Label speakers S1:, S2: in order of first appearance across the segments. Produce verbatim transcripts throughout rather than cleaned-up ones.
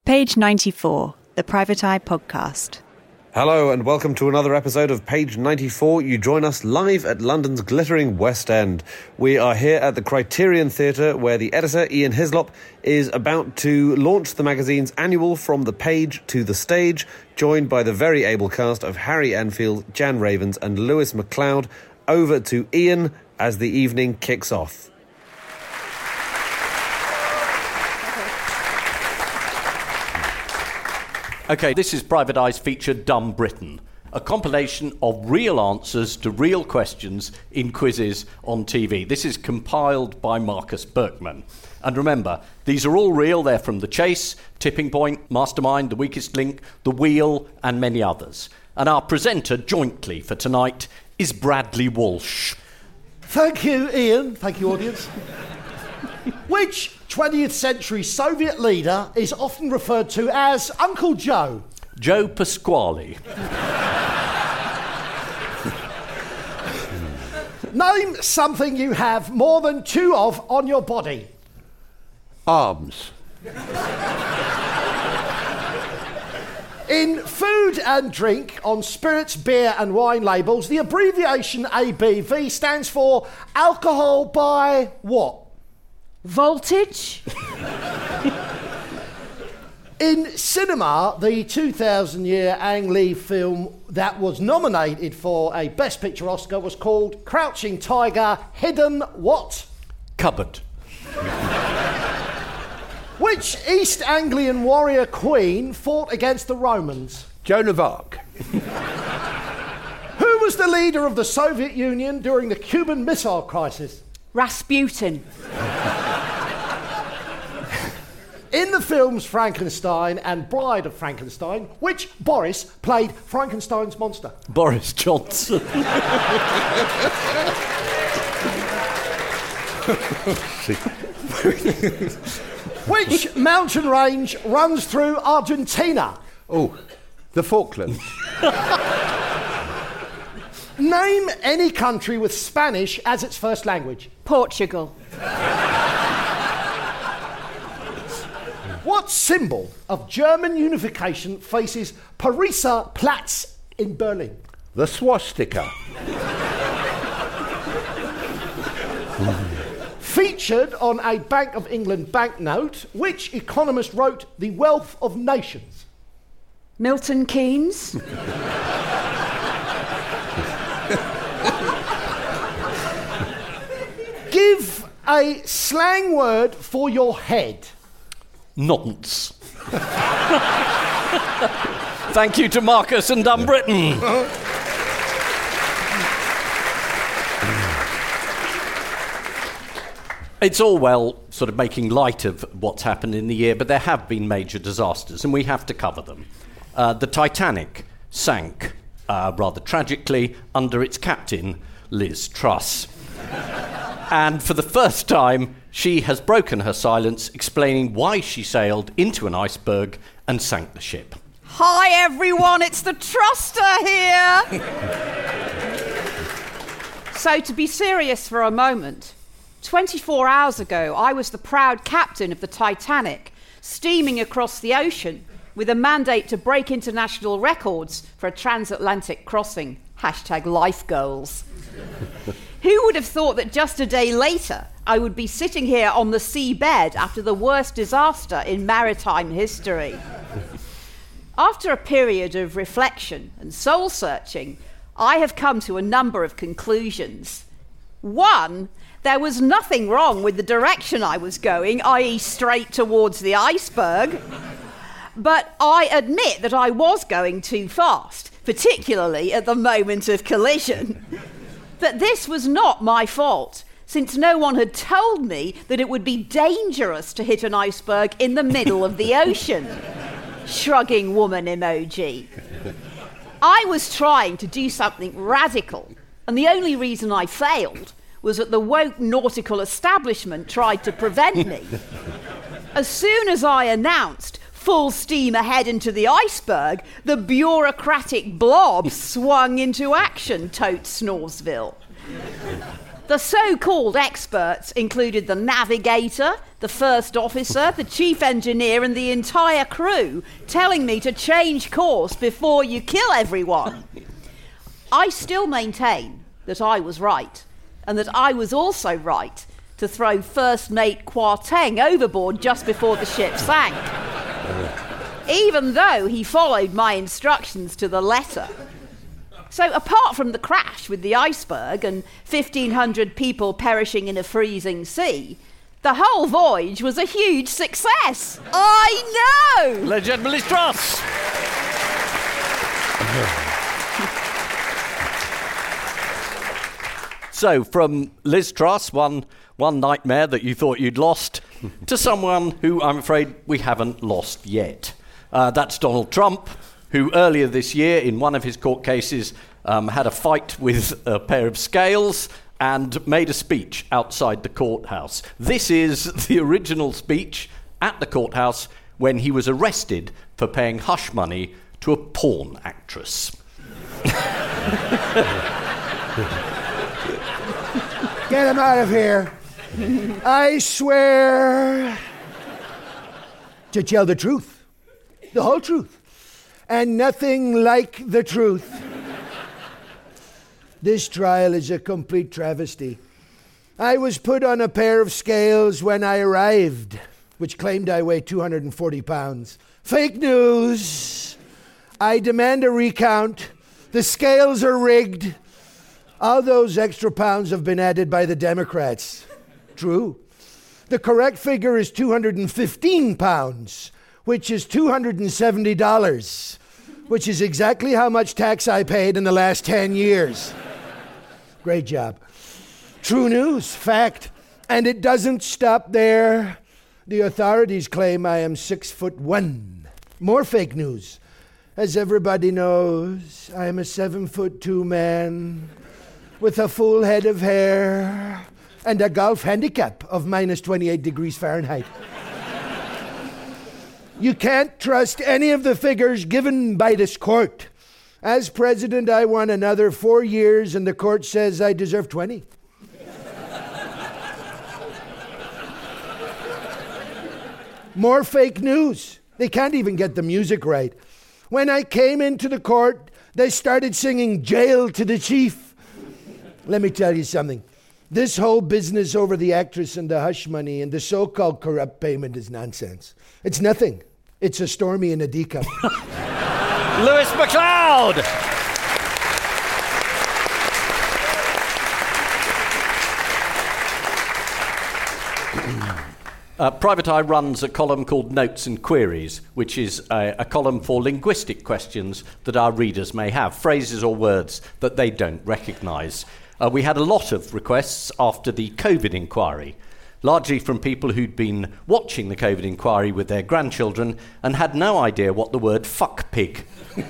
S1: Page ninety-four, the Private Eye Podcast.
S2: Hello and welcome to another episode of Page ninety-four. You join us live at London's glittering West End. We are here at the Criterion Theatre where the editor, Ian Hislop, is about to launch the magazine's annual From the Page to the Stage, joined by the very able cast of Harry Enfield, Jan Ravens and Lewis MacLeod. Over to Ian as the evening kicks off.
S3: OK, this is Private Eye's feature Dumb Britain, a compilation of real answers to real questions in quizzes on T V. This is compiled by Marcus Berkman. And remember, these are all real. They're from The Chase, Tipping Point, Mastermind, The Weakest Link, The Wheel, and many others. And our presenter jointly for tonight is Bradley Walsh.
S4: Thank you, Ian. Thank you, audience. Which twentieth century Soviet leader is often referred to as Uncle Joe?
S3: Joe Pasquale.
S4: Name something you have more than two of on your body.
S5: Arms.
S4: In food and drink, on spirits, beer and wine labels, the abbreviation A B V stands for alcohol by what?
S6: Voltage?
S4: In cinema, the two thousand year Ang Lee film that was nominated for a Best Picture Oscar was called Crouching Tiger, Hidden what?
S3: Cupboard.
S4: Which East Anglian warrior queen fought against the Romans?
S5: Joan of Arc.
S4: Who was the leader of the Soviet Union during the Cuban Missile Crisis?
S6: Rasputin.
S4: In the films Frankenstein and Bride of Frankenstein, which Boris played Frankenstein's monster?
S3: Boris Johnson.
S4: Which mountain range runs through Argentina?
S5: Oh, the Falklands.
S4: Name any country with Spanish as its first language.
S6: Portugal.
S4: What symbol of German unification faces Pariser Platz in Berlin?
S5: The swastika.
S4: Featured on a Bank of England banknote, which economist wrote The Wealth of Nations?
S6: Milton Keynes.
S4: Give a slang word for your head.
S3: Nonce. Thank you to Marcus and Dumb Britain. It's all well sort of making light of what's happened in the year, but there have been major disasters, and we have to cover them. Uh, the Titanic sank, uh, rather tragically, under its captain, Liz Truss. And for the first time, she has broken her silence, explaining why she sailed into an iceberg and sank the ship.
S6: Hi everyone, it's the Truster here. So to be serious for a moment, twenty-four hours ago I was the proud captain of the Titanic, steaming across the ocean with a mandate to break international records for a transatlantic crossing. Hashtag life goals. Who would have thought that just a day later I would be sitting here on the seabed after the worst disaster in maritime history? After a period of reflection and soul-searching, I have come to a number of conclusions. One, there was nothing wrong with the direction I was going, that is straight towards the iceberg. But I admit that I was going too fast, particularly at the moment of collision. But this was not my fault, since no one had told me that it would be dangerous to hit an iceberg in the middle of the ocean. Shrugging woman emoji. I was trying to do something radical, and the only reason I failed was that the woke nautical establishment tried to prevent me. As soon as I announced full steam ahead into the iceberg, the bureaucratic blob swung into action, totes Snoresville. The The so-called experts included the navigator, the first officer, the chief engineer, and the entire crew, telling me to change course before you kill everyone. I still maintain that I was right, and that I was also right to throw First Mate Kwarteng overboard just before the ship sank, even though he followed my instructions to the letter. So apart from the crash with the iceberg and fifteen hundred people perishing in a freezing sea, the whole voyage was a huge success. I know!
S3: Legend Liz Truss! So, from Liz Truss, one, one nightmare that you thought you'd lost, to someone who I'm afraid we haven't lost yet. Uh, that's Donald Trump, who earlier this year, in one of his court cases, um, had a fight with a pair of scales and made a speech outside the courthouse. This is the original speech at the courthouse when he was arrested for paying hush money to a porn actress.
S7: Get him out of here. I swear to tell the truth, the whole truth, and nothing like the truth. This trial is a complete travesty. I was put on a pair of scales when I arrived, which claimed I weigh two hundred forty pounds. Fake news. I demand a recount. The scales are rigged. All those extra pounds have been added by the Democrats. True. The correct figure is two hundred fifteen pounds, which is two hundred seventy dollars, which is exactly how much tax I paid in the last ten years. Great job. True news, fact. And it doesn't stop there. The authorities claim I am six foot one. More fake news. As everybody knows, I am a seven foot two man with a full head of hair and a golf handicap of minus twenty-eight degrees Fahrenheit. You can't trust any of the figures given by this court. As president, I won another four years, and the court says I deserve twenty. More fake news. They can't even get the music right. When I came into the court, they started singing "Jail to the Chief." Let me tell you something. This whole business over the actress and the hush money and the so-called corrupt payment is nonsense. It's nothing. It's a Stormy and a D cup.
S3: Lewis MacLeod! Uh, Private Eye runs a column called Notes and Queries, which is a, a column for linguistic questions that our readers may have, phrases or words that they don't recognise. Uh, we had a lot of requests after the COVID inquiry, largely from people who'd been watching the COVID inquiry with their grandchildren and had no idea what the word fuck pig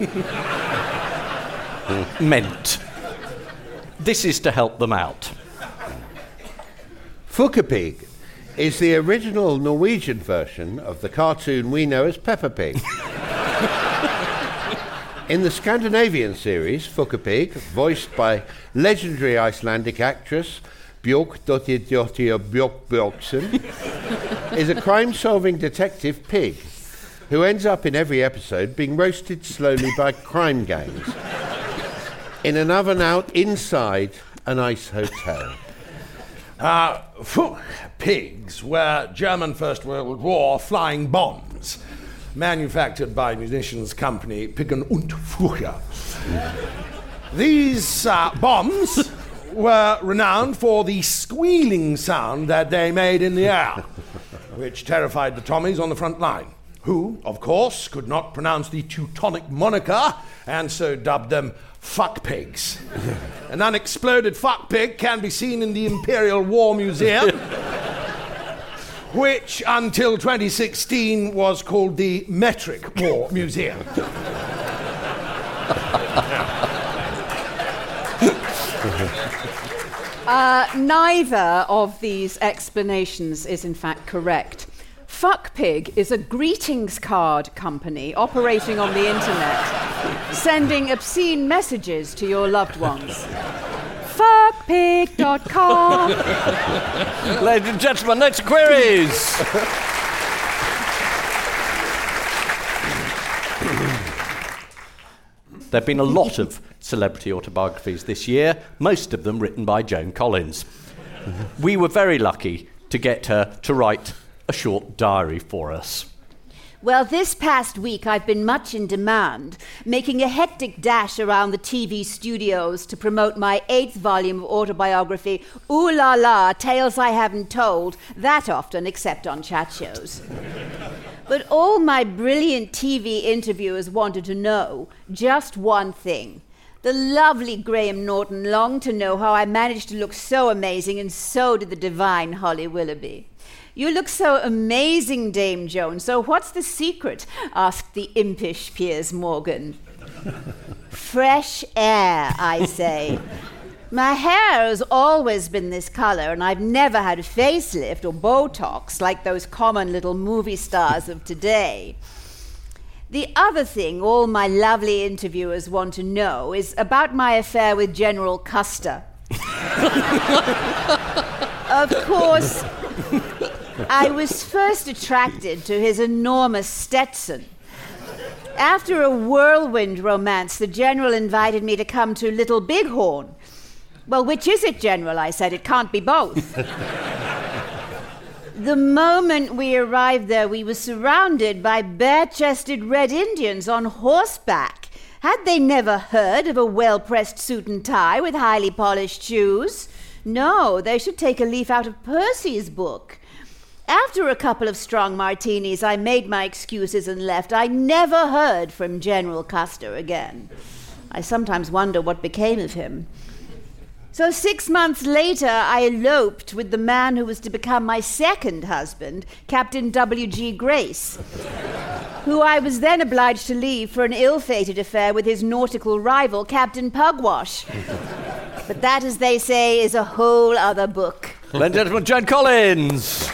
S3: meant. This is to help them out.
S5: Fuckapig is the original Norwegian version of the cartoon we know as Peppa Pig. In the Scandinavian series, Fuckapig, voiced by legendary Icelandic actress Björk-Dottir Björk-Björksen, is a crime-solving detective pig who ends up in every episode being roasted slowly by crime gangs in an oven out inside an ice hotel.
S8: Uh, Fuck pigs were German First World War flying bombs, manufactured by munitions company Picken und Furcher. These uh, bombs were renowned for the squealing sound that they made in the air, which terrified the Tommies on the front line, who, of course, could not pronounce the Teutonic moniker and so dubbed them fuck pigs. An unexploded fuck pig can be seen in the Imperial War Museum, which until twenty sixteen was called the Metric War Museum.
S6: Uh, neither of these explanations is in fact correct. Fuckpig is a greetings card company operating on the internet, sending obscene messages to your loved ones. Fur duckpig dot com.
S3: Ladies and gentlemen, next queries. There have been a lot of celebrity autobiographies this year, most of them written by Joan Collins. We were very lucky to get her to write a short diary for us.
S6: Well, this past week I've been much in demand, making a hectic dash around the T V studios to promote my eighth volume of autobiography, Ooh La La, Tales I Haven't Told, that often except on chat shows. But all my brilliant T V interviewers wanted to know just one thing. The lovely Graham Norton longed to know how I managed to look so amazing, and so did the divine Holly Willoughby. You look so amazing, Dame Joan, so what's the secret? Asked the impish Piers Morgan. Fresh air, I say. My hair has always been this color, and I've never had a facelift or Botox like those common little movie stars of today. The other thing all my lovely interviewers want to know is about my affair with General Custer. Of course, I was first attracted to his enormous Stetson. After a whirlwind romance, the General invited me to come to Little Bighorn. Well, which is it, General? I said. It can't be both. The moment we arrived there, we were surrounded by bare-chested Red Indians on horseback. Had they never heard of a well-pressed suit and tie with highly polished shoes? No, they should take a leaf out of Percy's book. After a couple of strong martinis, I made my excuses and left. I never heard from General Custer again. I sometimes wonder what became of him. So six months later, I eloped with the man who was to become my second husband, Captain W G Grace, who I was then obliged to leave for an ill-fated affair with his nautical rival, Captain Pugwash. But that, as they say, is a whole other book.
S3: Ladies and gentlemen, Joan Collins.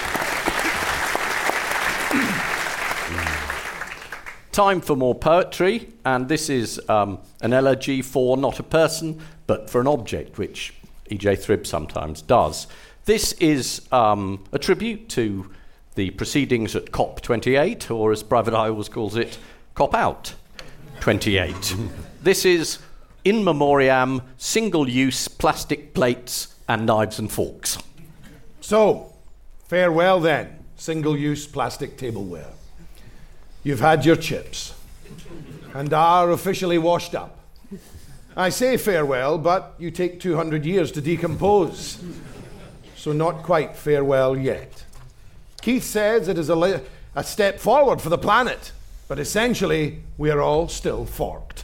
S3: Time for more poetry, and this is um, an elegy for not a person, but for an object, which E J Thribb sometimes does. This is um, a tribute to the proceedings at COP twenty-eight, or as Private Eye always calls it, COP Out twenty-eight. This is In Memoriam, Single-Use Plastic Plates and Knives and Forks.
S8: So, farewell then, single-use plastic tableware. You've had your chips and are officially washed up. I say farewell, but you take two hundred years to decompose. So not quite farewell yet. Keith says it is a, li- a step forward for the planet, but essentially we are all still forked.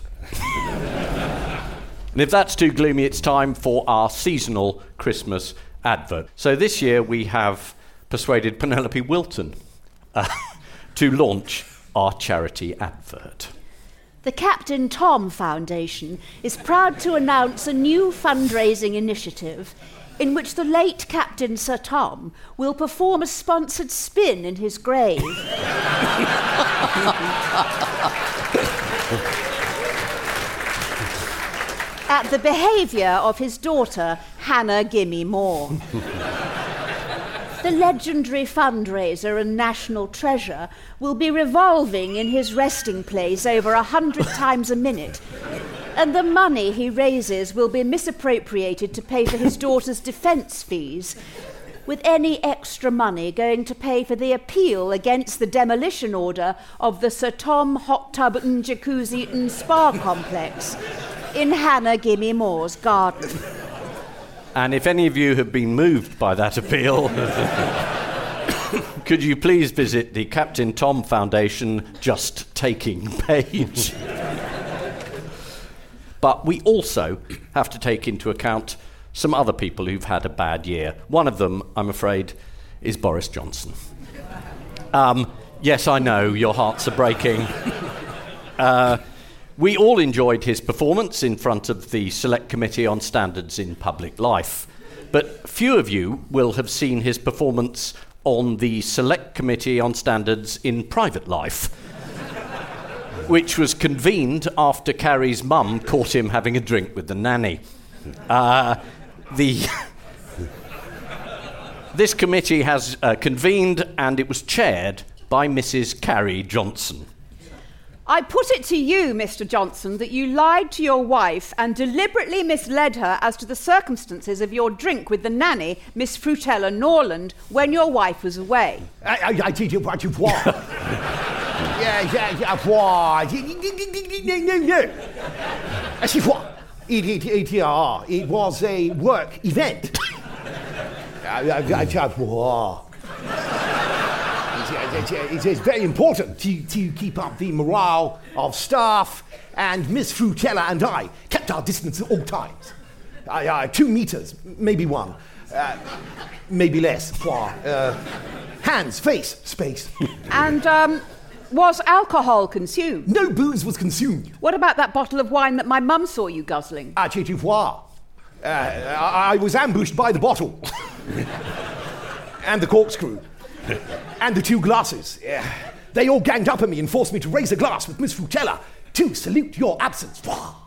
S3: And if that's too gloomy, it's time for our seasonal Christmas advert. So this year we have persuaded Penelope Wilton uh, to launch our charity advert.
S6: The Captain Tom Foundation is proud to announce a new fundraising initiative in which the late Captain Sir Tom will perform a sponsored spin in his grave. At the behaviour of his daughter, Hannah Gimme Moore. The legendary fundraiser and national treasure will be revolving in his resting place over a hundred times a minute, and the money he raises will be misappropriated to pay for his daughter's defence fees, with any extra money going to pay for the appeal against the demolition order of the Sir Tom Hot Tub and Jacuzzi and Spa Complex in Hannah Gimme Moore's garden.
S3: And if any of you have been moved by that appeal, could you please visit the Captain Tom Foundation Just Taking page? But we also have to take into account some other people who've had a bad year. One of them, I'm afraid, is Boris Johnson. Um, yes, I know, your hearts are breaking. Uh, We all enjoyed his performance in front of the Select Committee on Standards in Public Life, but few of you will have seen his performance on the Select Committee on Standards in Private Life, which was convened after Carrie's mum caught him having a drink with the nanny. Uh, The this committee has uh, convened, and it was chaired by Missus Carrie Johnson.
S6: I put it to you, Mister Johnson, that you lied to your wife and deliberately misled her as to the circumstances of your drink with the nanny, Miss Frutella Norland, when your wife was away.
S7: I, I, I did what you want. Yeah, yeah, yeah, what? No, no. I see what? It, it, it, uh, it was a work event. I, I, I just, what? It is very important to, to keep up the morale of staff, and Miss Frutella and I kept our distance at all times. Uh, uh, two meters, maybe one, uh, maybe less. Uh, hands, face, space.
S6: And um, was alcohol consumed?
S7: No booze was consumed.
S6: What about that bottle of wine that my mum saw you guzzling?
S7: Ah, tu vois. Uh, I, I was ambushed by the bottle. And the corkscrew. And the two glasses. Uh, they all ganged up on me and forced me to raise a glass with Miss Frutella to salute your absence.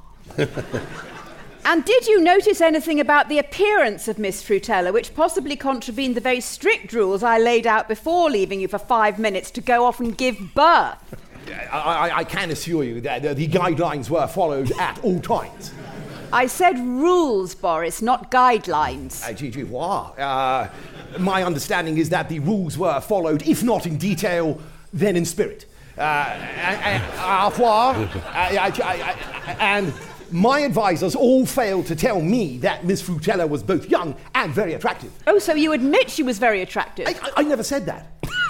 S6: And did you notice anything about the appearance of Miss Frutella, which possibly contravened the very strict rules I laid out before leaving you for five minutes to go off and give birth?
S7: I, I, I can assure you that the, the guidelines were followed at all times.
S6: I said rules, Boris, not guidelines.
S7: Uh, tu vois. Uh, my understanding is that the rules were followed, if not in detail, then in spirit. Uh, and, and, and my advisors all failed to tell me that Miss Frutella was both young and very attractive.
S6: Oh, so you admit she was very attractive?
S7: I, I, I never said that.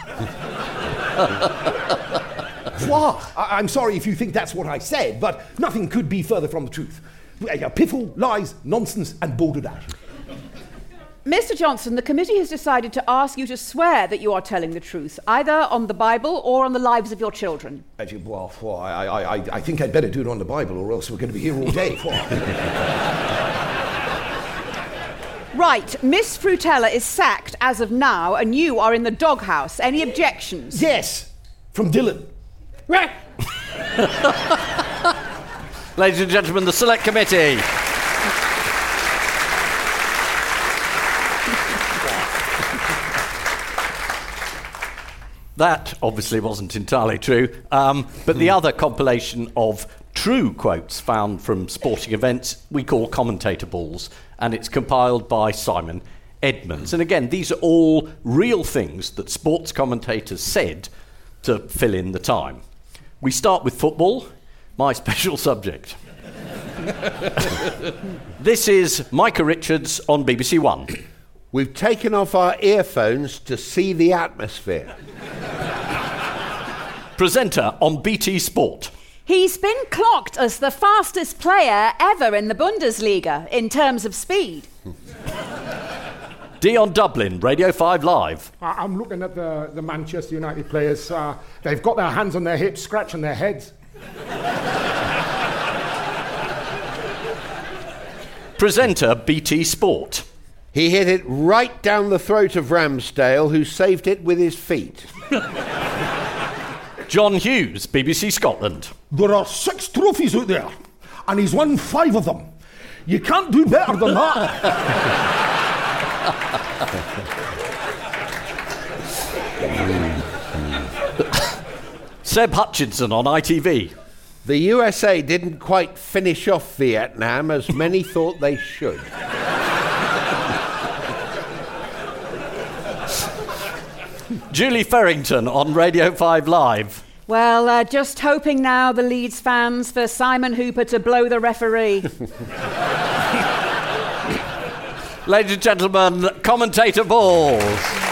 S7: I, I'm sorry if you think that's what I said, but nothing could be further from the truth. Piffle, lies, nonsense, and balderdash.
S6: Mister Johnson, the committee has decided to ask you to swear that you are telling the truth, either on the Bible or on the lives of your children.
S7: Actually, well, well I, I, I, I think I'd better do it on the Bible, or else we're going to be here all day.
S6: Right, Miss Frutella is sacked as of now, and you are in the doghouse. Any objections?
S7: Yes, from Dylan.
S3: Ladies and gentlemen, the Select Committee. That obviously wasn't entirely true, um, but the other compilation of true quotes found from sporting events we call Commentator Balls, and it's compiled by Simon Edmonds. And again, these are all real things that sports commentators said to fill in the time. We start with football, my special subject. This is Micah Richards on B B C One.
S5: We've taken off our earphones to see the atmosphere.
S3: Presenter on B T Sport.
S6: He's been clocked as the fastest player ever in the Bundesliga in terms of speed.
S3: Dion Dublin, Radio five Live.
S9: I'm looking at the, the Manchester United players. Uh, they've got their hands on their hips, scratching their heads.
S3: Presenter B T Sport.
S5: He hit it right down the throat of Ramsdale, who saved it with his feet.
S3: John Hughes, B B C Scotland.
S8: There are six trophies out there, and he's won five of them. You can't do better than that.
S3: Seb Hutchinson on I T V.
S5: The U S A didn't quite finish off Vietnam as many thought they should.
S3: Julie Ferrington on Radio five Live.
S6: Well, uh, just hoping now, the Leeds fans, for Simon Hooper to blow the referee.
S3: Ladies and gentlemen, Commentator Balls.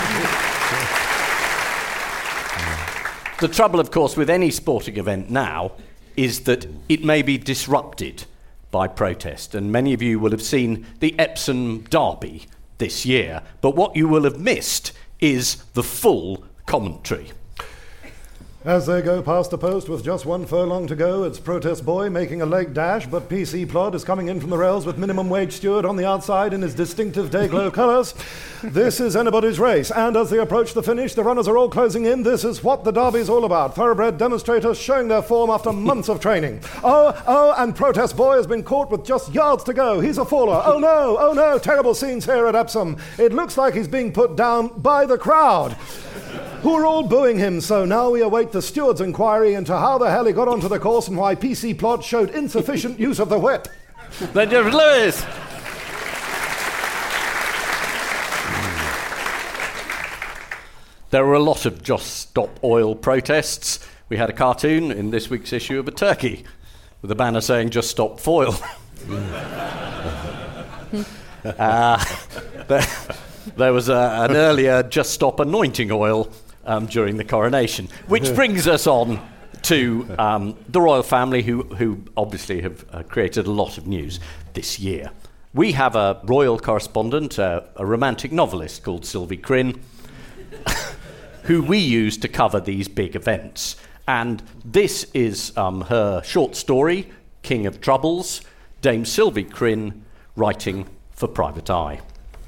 S3: The trouble, of course, with any sporting event now is that it may be disrupted by protest. And many of you will have seen the Epsom Derby this year. But what you will have missed is the full commentary.
S10: As they go past the post with just one furlong to go, it's Protest Boy making a leg dash, but P C Plod is coming in from the rails with Minimum Wage Stewart on the outside in his distinctive day-glow colours. This is anybody's race, and as they approach the finish, the runners are all closing in. This is what the Derby's all about. Thoroughbred demonstrators showing their form after months of training. Oh, oh, and Protest Boy has been caught with just yards to go. He's a faller. Oh no, oh no, terrible scenes here at Epsom. It looks like he's being put down by the crowd, who are all booing him. So now we await the steward's inquiry into how the hell he got onto the course and why P C Plod showed insufficient use of the whip.
S3: Benjamin Lewis. There were a lot of Just Stop Oil protests. We had a cartoon in this week's issue of a turkey with a banner saying Just Stop Foil. uh, there, there was a, an earlier Just Stop Anointing Oil um, during the coronation, which brings us on to um, the royal family, who, who obviously have uh, created a lot of news this year. We have a royal correspondent, uh, a romantic novelist called Sylvie Crinn, who we use to cover these big events. And this is um, her short story, King of Troubles, Dame Sylvie Crinn, writing for Private Eye.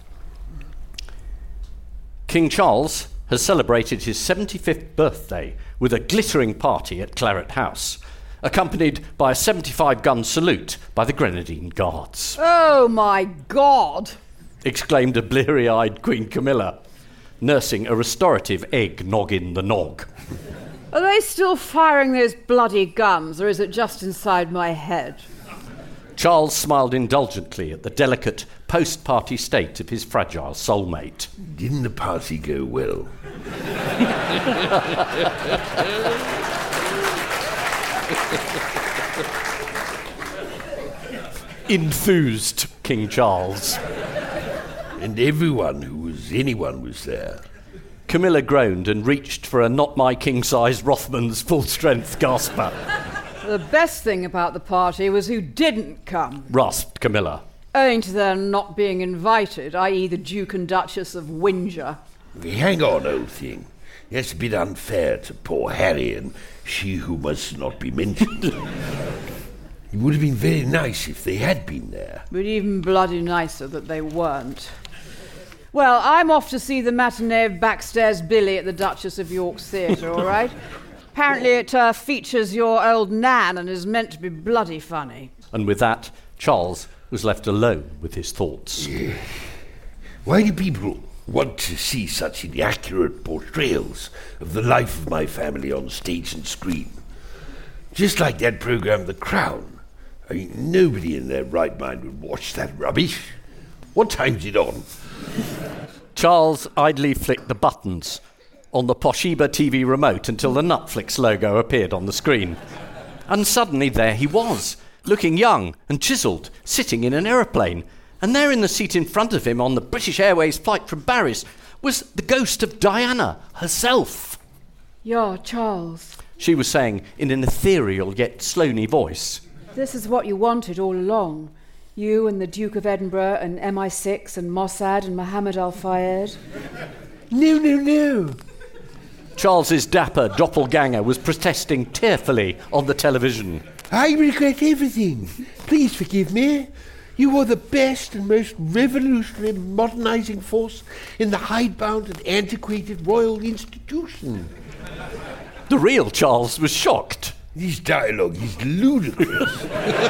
S3: King Charles has celebrated his seventy-fifth birthday with a glittering party at Claret House, accompanied by a seventy-five gun salute by the Grenadine Guards.
S6: Oh, my God!
S3: Exclaimed a bleary-eyed Queen Camilla, nursing a restorative egg nog in the nog.
S6: Are they still firing those bloody guns, or is it just inside my head?
S3: Charles smiled indulgently at the delicate post-party state of his fragile soulmate.
S5: Didn't the party go well?
S3: Enthused King Charles.
S5: And everyone who was anyone was there.
S3: Camilla groaned and reached for a not my king-size Rothman's full-strength gasper.
S6: The best thing about the party was who didn't come,
S3: rasped Camilla.
S6: Owing to their not being invited, that is the Duke and Duchess of Windsor.
S5: Hang on, old thing. That's a bit unfair to poor Harry and she who must not be mentioned. It would have been very nice if they had been there.
S6: But even bloody nicer that they weren't. Well, I'm off to see the matinee of Backstairs Billy at the Duchess of York's Theatre, all right? Apparently it uh, features your old Nan and is meant to be bloody funny.
S3: And with that, Charles was left alone with his thoughts.
S5: Yeah. Why do people want to see such inaccurate portrayals of the life of my family on stage and screen? Just like that programme The Crown. I mean, nobody in their right mind would watch that rubbish. What time's it on?
S3: Charles idly flicked the buttons on the Toshiba T V remote until the Netflix logo appeared on the screen. And suddenly there he was, looking young and chiselled, sitting in an aeroplane. And there in the seat in front of him on the British Airways flight from Paris was the ghost of Diana herself.
S6: Yeah, Charles.
S3: She was saying in an ethereal yet slony voice.
S6: This is what you wanted all along. You and the Duke of Edinburgh and M I six and Mossad and Mohammed Al-Fayed.
S7: No, no, no.
S3: Charles's dapper doppelganger was protesting tearfully on the television.
S5: I regret everything. Please forgive me. You are the best and most revolutionary modernising force in the hidebound and antiquated royal institution.
S3: The real Charles was shocked.
S5: This dialogue is ludicrous.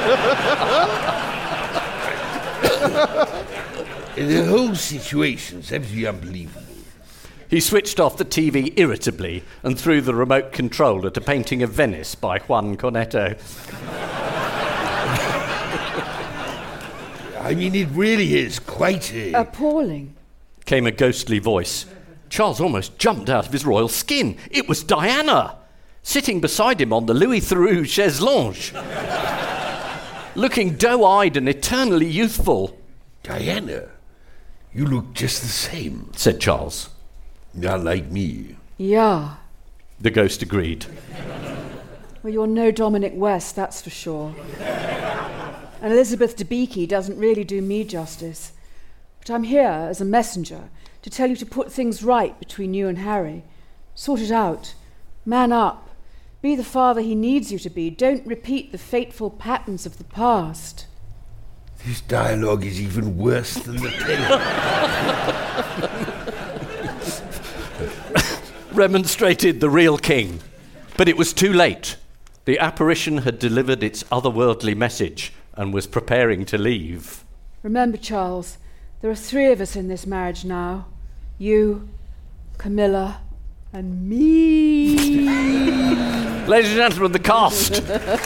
S5: The whole situation's absolutely unbelievable.
S3: He switched off the T V irritably and threw the remote control at a painting of Venice by Juan Cornetto.
S5: I mean, it really is quite a...
S6: Appalling.
S3: Came a ghostly voice. Charles almost jumped out of his royal skin. It was Diana, sitting beside him on the Louis Theroux chaise longue, looking doe-eyed and eternally youthful.
S5: Diana, you look just the same,
S3: said Charles.
S5: Not like me.
S6: Yeah.
S3: The ghost agreed.
S6: Well, you're no Dominic West, that's for sure. And Elizabeth Debicki doesn't really do me justice. But I'm here as a messenger to tell you to put things right between you and Harry. Sort it out. Man up. Be the father he needs you to be. Don't repeat the fateful patterns of the past.
S5: This dialogue is even worse than the thing.
S3: Remonstrated the real king, but it was too late. The apparition had delivered its otherworldly message and was preparing to leave.
S6: Remember, Charles, there are three of us in this marriage now. You, Camilla, and me.
S3: Ladies and gentlemen, the cast.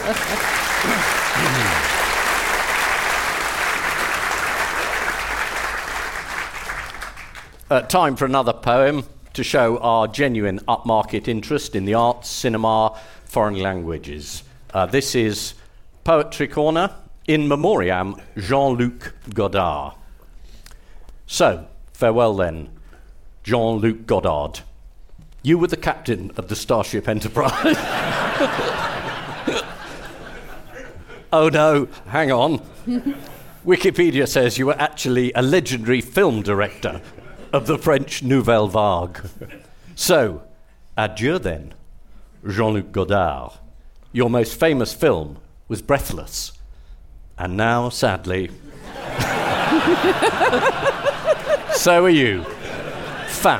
S3: uh, time for another poem to show our genuine upmarket interest in the arts, cinema, foreign languages. Uh, this is Poetry Corner, in memoriam Jean-Luc Godard. So, farewell then, Jean-Luc Godard. You were the captain of the Starship Enterprise. Oh no, hang on. Wikipedia says you were actually a legendary film director of the French Nouvelle Vague. So, adieu then, Jean-Luc Godard. Your most famous film was Breathless. And now, sadly, so are you. Fin.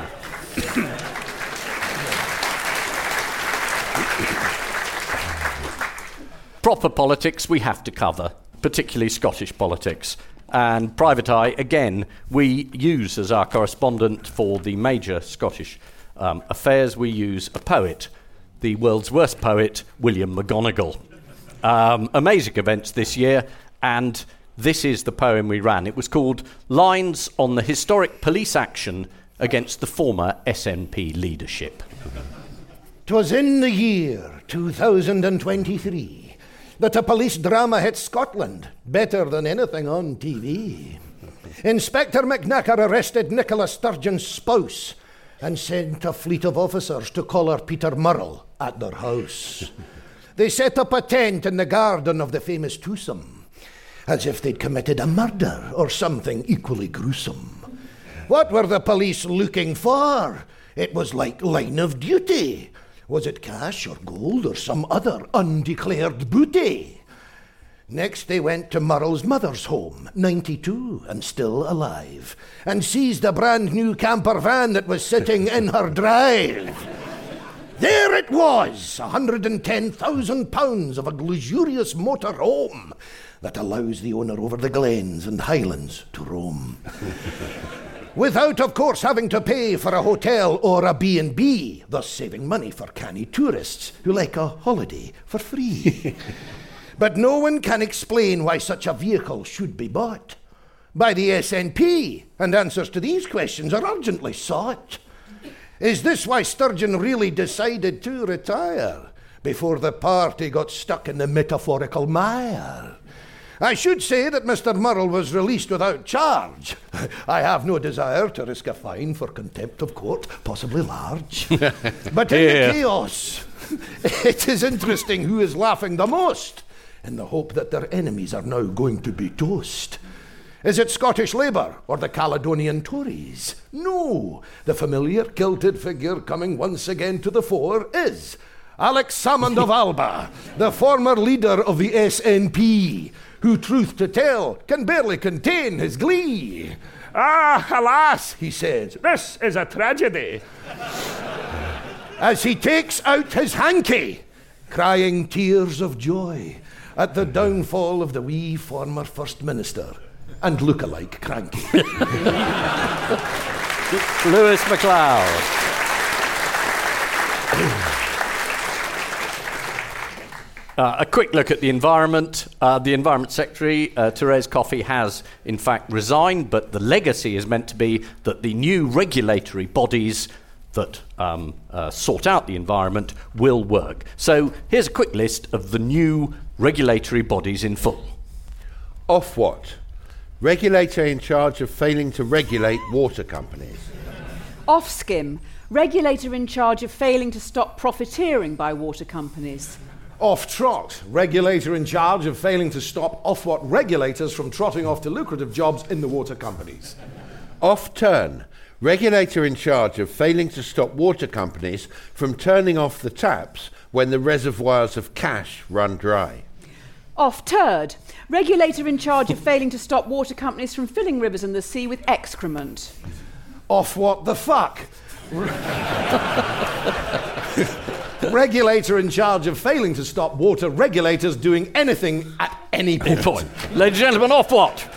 S3: Proper politics we have to cover, particularly Scottish politics. And Private Eye, again, we use as our correspondent for the major Scottish um, affairs, we use a poet, the world's worst poet, William McGonagall. Um, amazing events this year, and this is the poem we ran. It was called Lines on the Historic Police Action Against the Former S N P Leadership.
S7: 'Twas in the year two thousand twenty-three that a police drama hit Scotland, better than anything on T V. Inspector McNacker arrested Nicola Sturgeon's spouse and sent a fleet of officers to collar Peter Murrell at their house. They set up a tent in the garden of the famous twosome, as if they'd committed a murder or something equally gruesome. What were the police looking for? It was like line of duty. Was it cash or gold or some other undeclared booty? Next they went to Murrell's mother's home, ninety-two and still alive, and seized a brand new camper van that was sitting in her drive. There it was, one hundred ten thousand pounds of a luxurious motor home that allows the owner over the glens and highlands to roam. Without, of course, having to pay for a hotel or a B and B, thus saving money for canny tourists who like a holiday for free. But no one can explain why such a vehicle should be bought by the S N P, and answers to these questions are urgently sought. Is this why Sturgeon really decided to retire before the party got stuck in the metaphorical mire? I should say that Mister Murrell was released without charge. I have no desire to risk a fine for contempt of court, possibly large. But in yeah. the chaos, it is interesting who is laughing the most, in the hope that their enemies are now going to be toast. Is it Scottish Labour or the Caledonian Tories? No, the familiar kilted figure coming once again to the fore is Alex Salmond of Alba, the former leader of the S N P, who, truth to tell, can barely contain his glee.
S9: Ah, alas, he says, this is a tragedy.
S7: As he takes out his hanky, crying tears of joy at the downfall of the wee former First Minister and look-alike Cranky.
S3: Lewis MacLeod. Uh, a quick look at the environment. Uh, the Environment Secretary, uh, Therese Coffey, has in fact resigned, but the legacy is meant to be that the new regulatory bodies that um, uh, sort out the environment will work. So here's a quick list of the new regulatory bodies in full.
S5: Ofwat, regulator in charge of failing to regulate water companies.
S6: Ofskim, regulator in charge of failing to stop profiteering by water companies.
S8: Off-Trot, regulator in charge of failing to stop Ofwat regulators from trotting off to lucrative jobs in the water companies.
S5: Off-Turn, regulator in charge of failing to stop water companies from turning off the taps when the reservoirs of cash run dry?
S6: Off turd. Regulator in charge of failing to stop water companies from filling rivers and the sea with excrement.
S8: Off what the fuck? Regulator in charge of failing to stop water regulators doing anything at any point.
S3: point. Ladies and gentlemen, off what?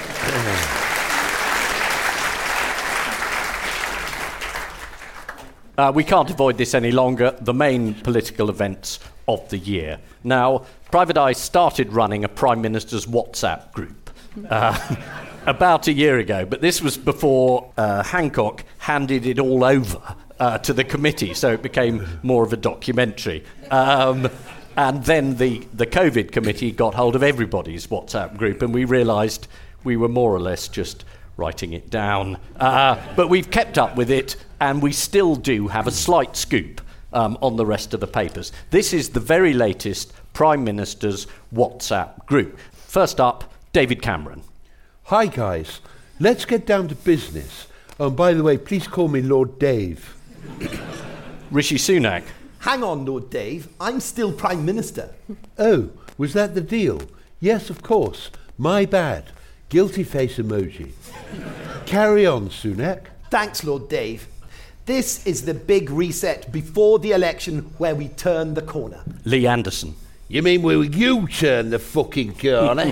S3: Uh, we can't avoid this any longer. The main political events of the year. Now, Private Eye started running a Prime Minister's WhatsApp group uh, about a year ago, but this was before uh, Hancock handed it all over uh, to the committee, so it became more of a documentary. Um, and then the, the COVID committee got hold of everybody's WhatsApp group, and we realised we were more or less just writing it down. Uh, but we've kept up with it, and we still do have a slight scoop um, on the rest of the papers. This is the very latest Prime Minister's WhatsApp group. First up, David Cameron.
S5: Hi, guys. Let's get down to business. Oh, and by the way, please call me Lord Dave.
S3: Rishi Sunak.
S11: Hang on, Lord Dave. I'm still Prime Minister.
S5: Oh, was that the deal? Yes, of course. My bad. Guilty face emoji. Carry on, Sunak.
S11: Thanks, Lord Dave. This is the big reset before the election where we turn the corner.
S3: Lee Anderson.
S5: You mean will you turn the fucking corner?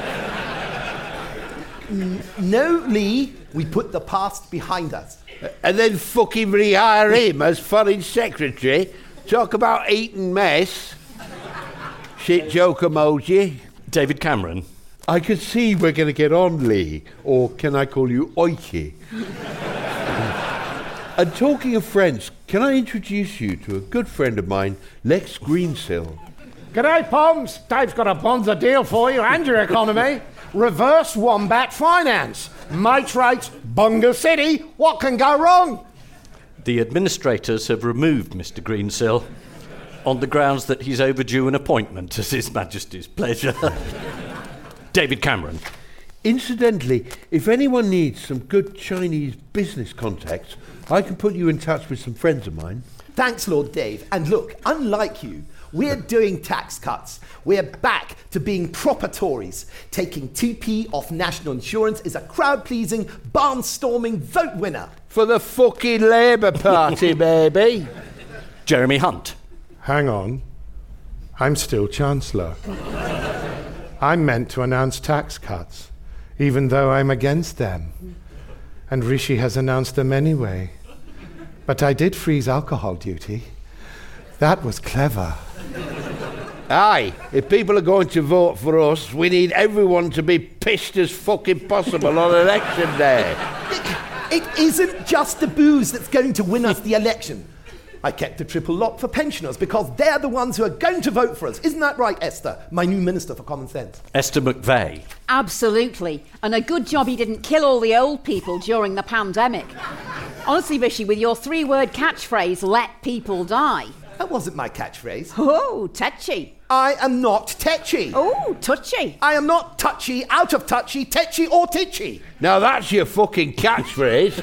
S11: N- no, Lee. We put the past behind us.
S5: Uh, and then fucking rehire him as Foreign Secretary? Talk about eating mess. Shit joke emoji.
S3: David Cameron.
S5: I can see we're going to get on, Lee. Or can I call you Oiki? And talking of friends, can I introduce you to a good friend of mine, Lex Greensill?
S9: G'day, Poms. Dave's got a bonza deal for you and your economy. Reverse Wombat Finance. Mate rates, Bunga City. What can go wrong?
S3: The administrators have removed Mister Greensill on the grounds that he's overdue an appointment at His Majesty's pleasure. David Cameron.
S5: Incidentally, if anyone needs some good Chinese business contacts, I can put you in touch with some friends of mine.
S11: Thanks, Lord Dave. And look, unlike you, we're doing tax cuts. We're back to being proper Tories. Taking two p off national insurance is a crowd-pleasing, barnstorming vote winner.
S5: For the fucking Labour Party, baby.
S3: Jeremy Hunt.
S9: Hang on. I'm still Chancellor. I'm meant to announce tax cuts, even though I'm against them. And Rishi has announced them anyway. But I did freeze alcohol duty. That was clever.
S5: Aye, if people are going to vote for us, we need everyone to be pissed as fucking possible on election day.
S11: It, it isn't just the booze that's going to win us the election. I kept a triple lock for pensioners because they're the ones who are going to vote for us. Isn't that right, Esther, my new Minister for Common Sense?
S3: Esther McVeigh.
S6: Absolutely. And a good job he didn't kill all the old people during the pandemic. Honestly, Rishi, with your three-word catchphrase, let people die.
S11: That wasn't my catchphrase.
S6: Oh, tetchy.
S11: I am not tetchy.
S6: Oh, touchy.
S11: I am not touchy, out of touchy, tetchy or titchy.
S5: Now that's your fucking catchphrase.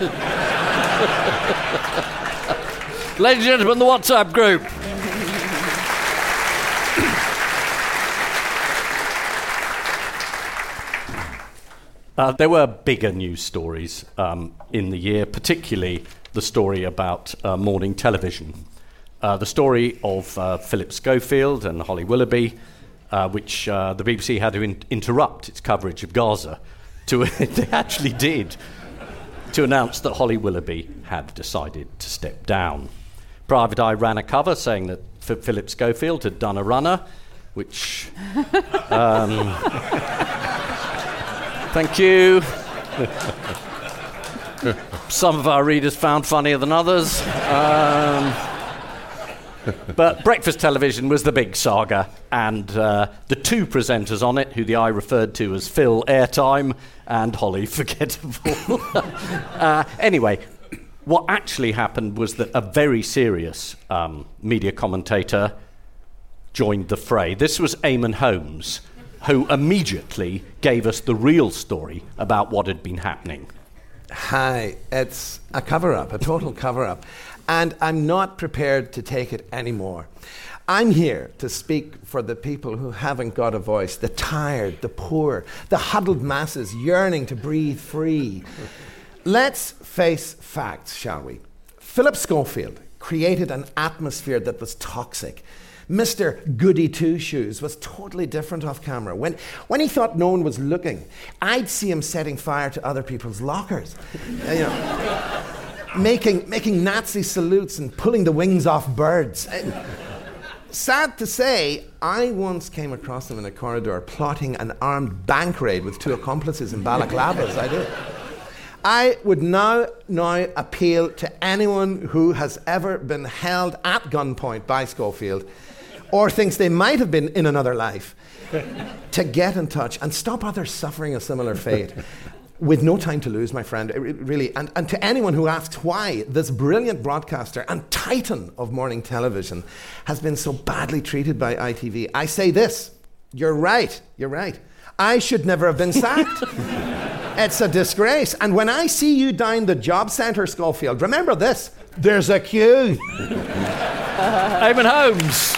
S3: Ladies and gentlemen, the WhatsApp group. Uh, there were bigger news stories um, in the year, particularly the story about uh, morning television. Uh, the story of uh, Philip Schofield and Holly Willoughby, uh, which uh, the B B C had to in- interrupt its coverage of Gaza. To they actually did, to announce that Holly Willoughby had decided to step down. Private Eye ran a cover saying that F- Philip Schofield had done a runner, which... Um, thank you. Some of our readers found funnier than others. Um, but breakfast television was the big saga, and uh, the two presenters on it, who the Eye referred to as Phil Airtime and Holly Forgettable. uh, anyway, what actually happened was that a very serious um, media commentator joined the fray. This was Eamon Holmes, who immediately gave us the real story about what had been happening.
S12: Hi, it's a cover-up, a total cover-up. And I'm not prepared to take it anymore.
S11: I'm here to speak for the people who haven't got a voice, the tired, the poor, the huddled masses yearning to breathe free. Let's face facts, shall we? Philip Schofield created an atmosphere that was toxic. Mister Goody Two-Shoes was totally different off camera. When, when he thought no one was looking, I'd see him setting fire to other people's lockers. Uh, you know, making, making Nazi salutes and pulling the wings off birds. Uh, sad to say, I once came across him in a corridor plotting an armed bank raid with two accomplices in balaclavas. I did. I would now, now appeal to anyone who has ever been held at gunpoint by Schofield or thinks they might have been in another life to get in touch and stop others suffering a similar fate. With no time to lose, my friend, it really. And, and to anyone who asks why this brilliant broadcaster and titan of morning television has been so badly treated by I T V, I say this. You're right. You're right. I should never have been sacked. It's a disgrace. And when I see you down the job centre, Schofield, remember this. There's a queue.
S3: Eamon Holmes.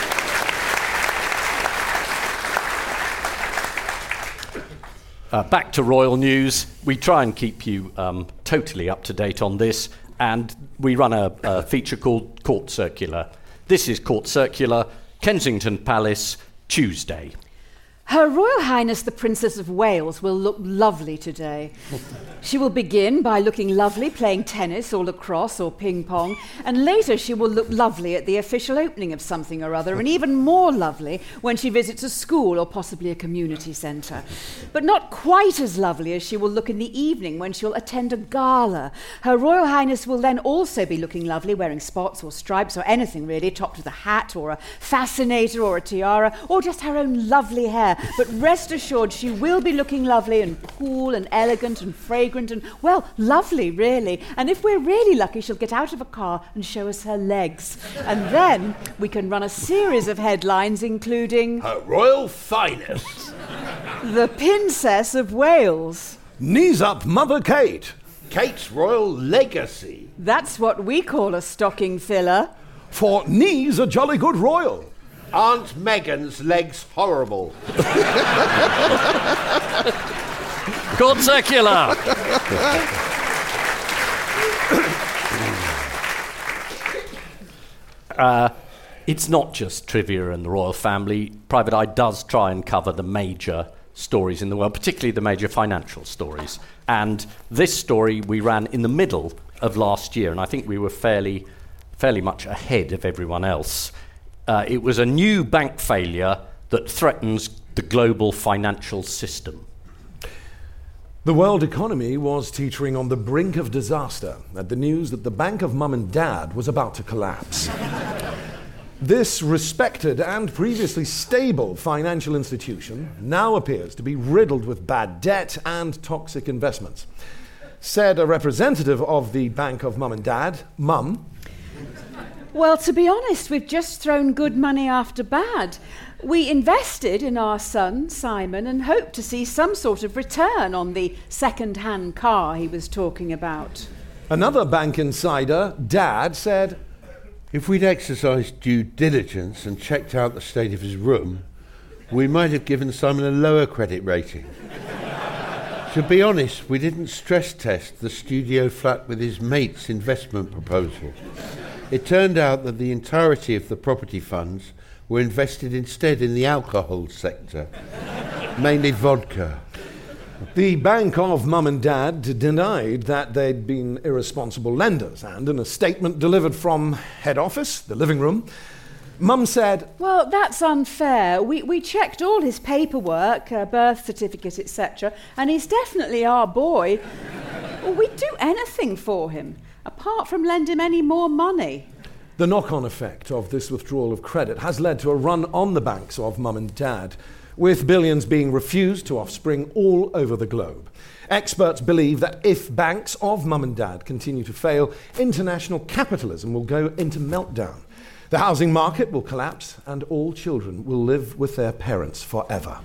S3: Uh, back to royal news. We try and keep you um, totally up to date on this, and we run a, a feature called Court Circular. This is Court Circular, Kensington Palace, Tuesday.
S6: Her Royal Highness the Princess of Wales will look lovely today. She will begin by looking lovely playing tennis or lacrosse or ping pong, and later she will look lovely at the official opening of something or other, and even more lovely when she visits a school or possibly a community centre. But not quite as lovely as she will look in the evening when she'll attend a gala. Her Royal Highness will then also be looking lovely wearing spots or stripes or anything really, topped with a hat or a fascinator or a tiara or just her own lovely hair. But rest assured, she will be looking lovely and cool and elegant and fragrant and, well, lovely, really. And if we're really lucky, she'll get out of a car and show us her legs. And then we can run a series of headlines, including...
S5: Her Royal Finest.
S6: The Princess of Wales.
S8: Knees up, Mother Kate.
S5: Kate's Royal Legacy.
S6: That's what we call a stocking filler.
S8: For knees are jolly good royal.
S5: Aunt Meghan's legs horrible.
S3: Court Circular. uh, it's not just trivia and the royal family. Private Eye does try and cover the major stories in the world, particularly the major financial stories. And this story we ran in the middle of last year, and I think we were fairly, fairly much ahead of everyone else. Uh, it was a new bank failure that threatens the global financial system.
S8: The world economy was teetering on the brink of disaster at the news that the Bank of Mum and Dad was about to collapse. This respected and previously stable financial institution now appears to be riddled with bad debt and toxic investments. Said a representative of the Bank of Mum and Dad, Mum,
S6: well, to be honest, we've just thrown good money after bad. We invested in our son, Simon, and hoped to see some sort of return on the second-hand car he was talking about.
S8: Another bank insider, Dad, said,
S5: if we'd exercised due diligence and checked out the state of his room, we might have given Simon a lower credit rating. To be honest, we didn't stress test the studio flat with his mate's investment proposal. It turned out that the entirety of the property funds were invested instead in the alcohol sector, mainly vodka.
S8: The Bank of Mum and Dad denied that they'd been irresponsible lenders, and in a statement delivered from head office, the living room, Mum said,
S6: well, that's unfair. We, we checked all his paperwork, uh, birth certificate, et cetera, and he's definitely our boy. Well, we'd do anything for him, apart from lend him any more money.
S8: The knock-on effect of this withdrawal of credit has led to a run on the banks of Mum and Dad, with billions being refused to offspring all over the globe. Experts believe that if banks of Mum and Dad continue to fail, international capitalism will go into meltdown. The housing market will collapse, and all children will live with their parents forever.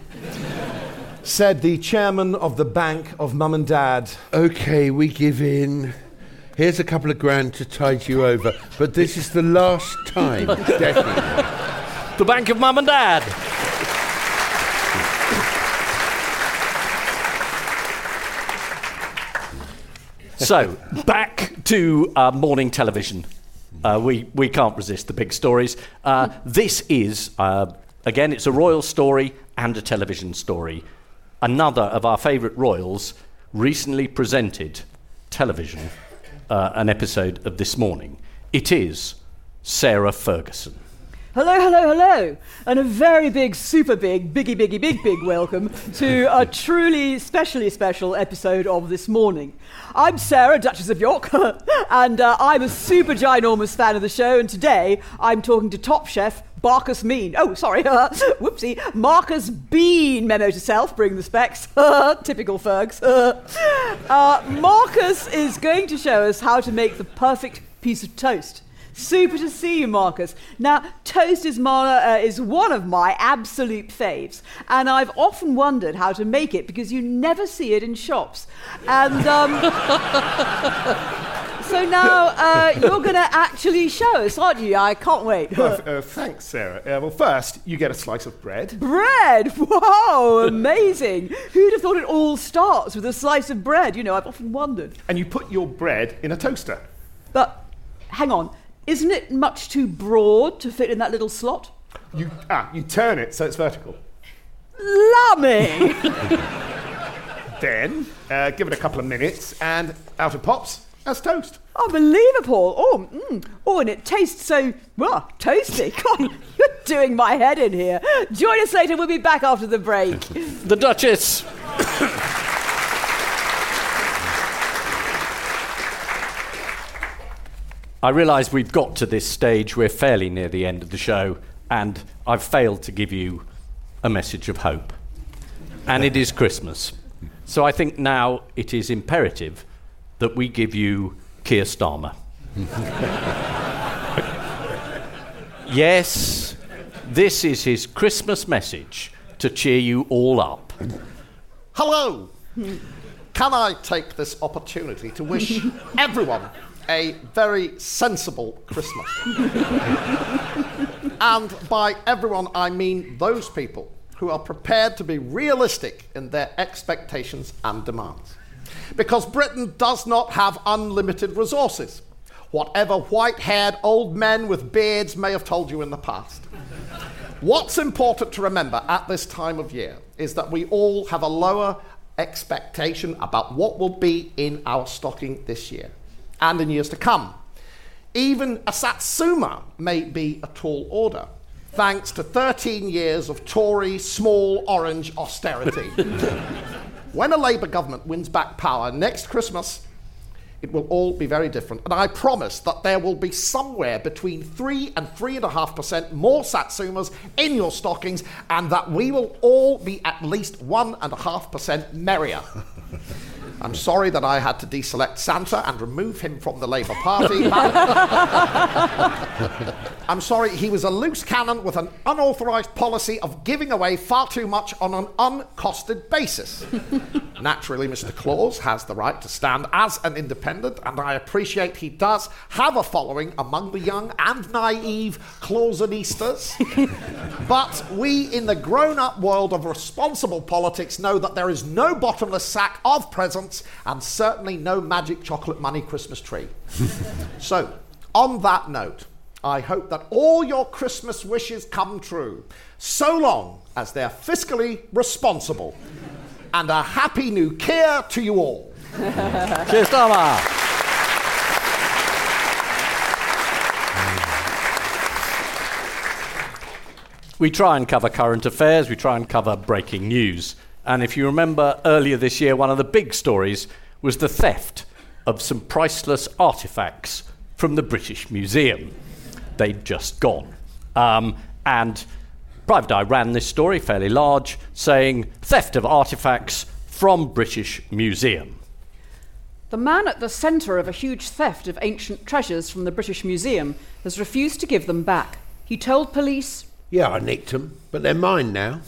S8: Said the chairman of the Bank of Mum and Dad.
S5: OK, we give in. Here's a couple of grand to tide you over, but this is the last time, definitely.
S3: the bank of mum and dad. So, back to uh, morning television. Uh, we, we can't resist the big stories. Uh, this is, uh, again, it's a royal story and a television story. Another of our favourite royals recently presented television, uh, an episode of This Morning. It is Sarah Ferguson.
S13: Hello, hello, hello, and a very big, super big, biggy, biggy, big, big welcome to a truly specially special episode of This Morning. I'm Sarah, Duchess of York, and uh, I'm a super ginormous fan of the show, and today I'm talking to top chef Marcus Mean. Oh, sorry, uh, whoopsie. Marcus Bean, memo to self, bring the specs. Typical Fergs. uh, Marcus is going to show us how to make the perfect piece of toast. Super to see you, Marcus. Now, toast is, Marla, uh, is one of my absolute faves, and I've often wondered how to make it because you never see it in shops. And um, so now uh, you're going to actually show us, aren't you? I can't wait.
S14: Well, uh, thanks, Sarah. Uh, well, first, you get a slice of bread.
S13: Bread? Whoa, amazing. Who'd have thought it all starts with a slice of bread? You know, I've often wondered.
S14: And you put your bread in a toaster.
S13: But, hang on. Isn't it much too broad to fit in that little slot?
S14: You ah, you turn it so it's vertical.
S13: Lummy!
S14: Then, uh, give it a couple of minutes, and out it pops as toast.
S13: Unbelievable! Oh, mm. oh, and it tastes so, well, toasty. God, you're doing my head in here. Join us later. We'll be back after the break.
S3: The Duchess. I realise we've got to this stage, we're fairly near the end of the show, and I've failed to give you a message of hope. And it is Christmas. So I think now it is imperative that we give you Keir Starmer. Yes, this is his Christmas message to cheer you all up.
S11: Hello! Can I take this opportunity to wish everyone a very sensible Christmas? And by everyone, I mean those people who are prepared to be realistic in their expectations and demands. Because Britain does not have unlimited resources, whatever white-haired old men with beards may have told you in the past. What's important to remember at this time of year is that we all have a lower expectation about what will be in our stocking this year and in years to come. Even a Satsuma may be a tall order, thanks to thirteen years of Tory small orange austerity. When a Labour government wins back power next Christmas, it will all be very different. And I promise that there will be somewhere between three and three and a half percent more Satsumas in your stockings, and that we will all be at least one and a half percent merrier. I'm sorry that I had to deselect Santa and remove him from the Labour Party. I'm sorry, he was a loose cannon with an unauthorised policy of giving away far too much on an uncosted basis. Naturally, Mister Claus has the right to stand as an independent, and I appreciate he does have a following among the young and naive Clausinistas. But we in the grown-up world of responsible politics know that there is no bottomless sack of presents and certainly no magic chocolate money Christmas tree. So, on that note, I hope that all your Christmas wishes come true, so long as they're fiscally responsible. And a happy new year to you all.
S3: Keir Starmer. We try and cover current affairs, we try and cover breaking news. And if you remember earlier this year, one of the big stories was the theft of some priceless artefacts from the British Museum. They'd just gone. Um, and Private Eye ran this story, fairly large, saying theft of artefacts from British Museum.
S6: The man at the centre of a huge theft of ancient treasures from the British Museum has refused to give them back. He told police,
S5: "Yeah, I nicked them, but they're mine now."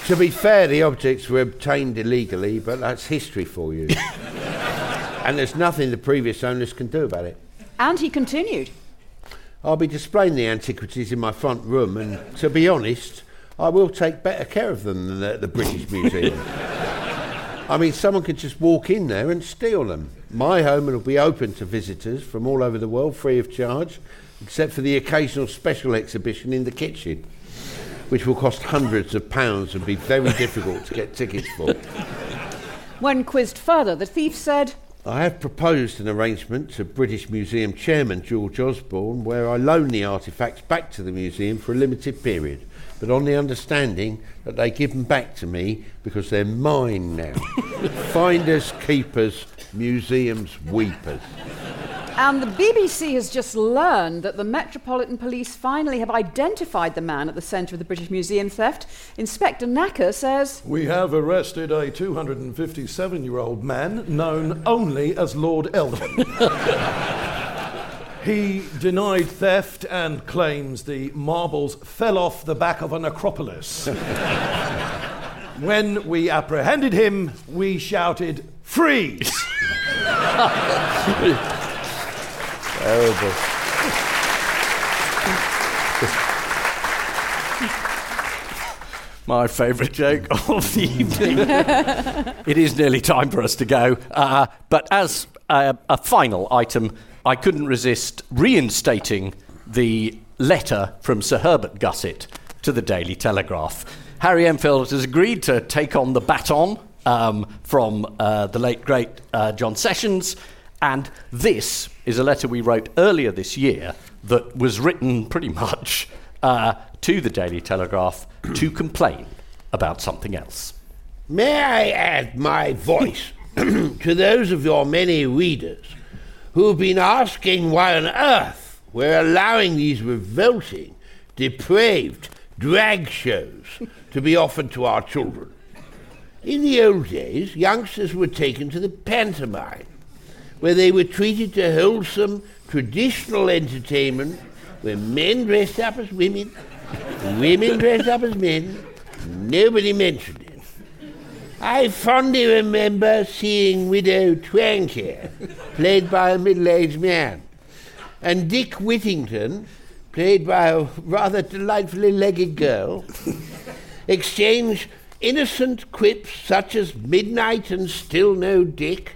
S5: To be fair, the objects were obtained illegally, but that's history for you. And there's nothing the previous owners can do about it.
S6: And he continued.
S5: I'll be displaying the antiquities in my front room, and to be honest, I will take better care of them than the, the British Museum. I mean, someone could just walk in there and steal them. My home will be open to visitors from all over the world, free of charge, except for the occasional special exhibition in the kitchen, which will cost hundreds of pounds and be very difficult to get tickets for.
S6: When quizzed further, the thief said,
S5: I have proposed an arrangement to British Museum Chairman George Osborne where I loan the artefacts back to the museum for a limited period, but on the understanding that they give them back to me because they're mine now. Finders, keepers, museums, weepers.
S6: And the B B C has just learned that the Metropolitan Police finally have identified the man at the centre of the British Museum theft. Inspector Nacker says,
S8: We have arrested a two hundred fifty-seven-year-old man known only as Lord Eldon. He denied theft and claims the marbles fell off the back of an Acropolis. When we apprehended him, we shouted, freeze!
S5: Terrible.
S3: My favourite joke of the evening. It is nearly time for us to go. Uh, but as a, a final item, I couldn't resist reinstating the letter from Sir Herbert Gusset to the Daily Telegraph. Harry Enfield has agreed to take on the baton um, from uh, the late, great uh, John Sessions, and this is a letter we wrote earlier this year that was written pretty much uh, to the Daily Telegraph to complain about something else.
S5: May I add my voice to those of your many readers who have been asking why on earth we're allowing these revolting, depraved drag shows to be offered to our children. In the old days, youngsters were taken to the pantomime, where they were treated to wholesome, traditional entertainment, where men dressed up as women, women dressed up as men, nobody mentioned it. I fondly remember seeing Widow Twankare, played by a middle-aged man, and Dick Whittington, played by a rather delightfully legged girl, exchange innocent quips such as midnight and still no Dick,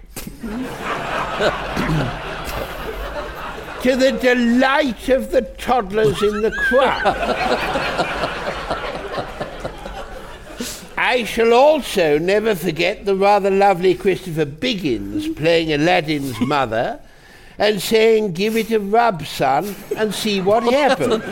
S5: to the delight of the toddlers in the crowd. I shall also never forget the rather lovely Christopher Biggins playing Aladdin's mother and saying, give it a rub, son, and see what happens.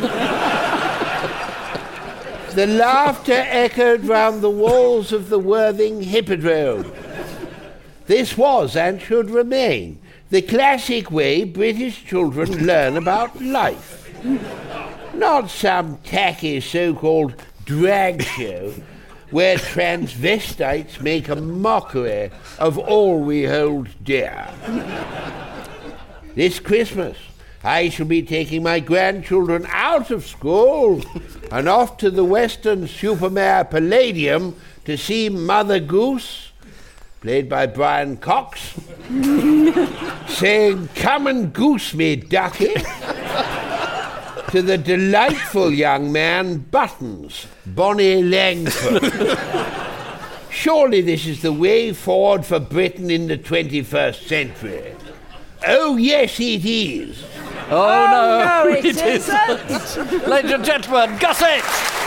S5: The laughter echoed round the walls of the Worthing Hippodrome. This was and should remain the classic way British children learn about life. Not some tacky so-called drag show where transvestites make a mockery of all we hold dear. This Christmas, I shall be taking my grandchildren out of school and off to the Weston-super-Mare Palladium to see Mother Goose, played by Brian Cox, saying, come and goose me, ducky, to the delightful young man, Buttons, Bonnie Langford. Surely this is the way forward for Britain in the twenty-first century. Oh, yes, it is.
S3: Oh, no,
S6: no it,
S3: it
S6: isn't.
S3: isn't. Ladies and gentlemen, Gusset!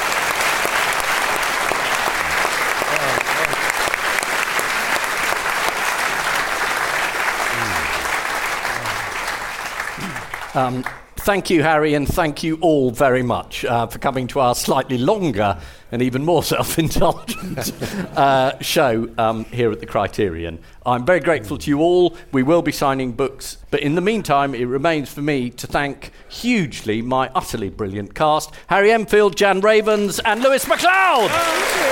S3: Um, thank you, Harry, and thank you all very much uh, for coming to our slightly longer and even more self-indulgent uh, show um, here at the Criterion. I'm very grateful to you all. We will be signing books, but in the meantime, it remains for me to thank hugely my utterly brilliant cast, Harry Enfield, Jan Ravens, and Lewis MacLeod.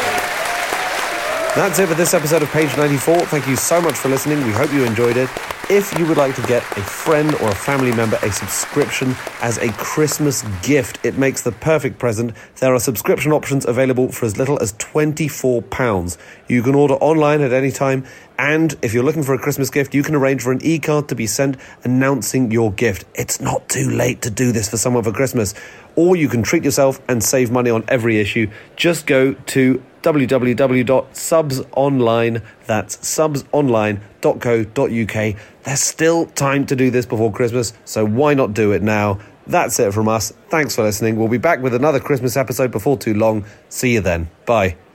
S2: That's it for this episode of Page ninety-four. Thank you so much for listening. We hope you enjoyed it. if you would like to get a friend or a family member a subscription as a Christmas gift, it makes the perfect present. There are subscription options available for as little as twenty-four pounds. You can order online at any time, and if you're looking for a Christmas gift, you can arrange for an e-card to be sent announcing your gift. It's not too late to do this for someone for Christmas. Or you can treat yourself and save money on every issue. Just go to w w w dot subs online, that's subs online dot co dot u k. There's still time to do this before Christmas, so why not do it now? That's it from us. Thanks for listening. We'll be back with another Christmas episode before too long. See you then. Bye.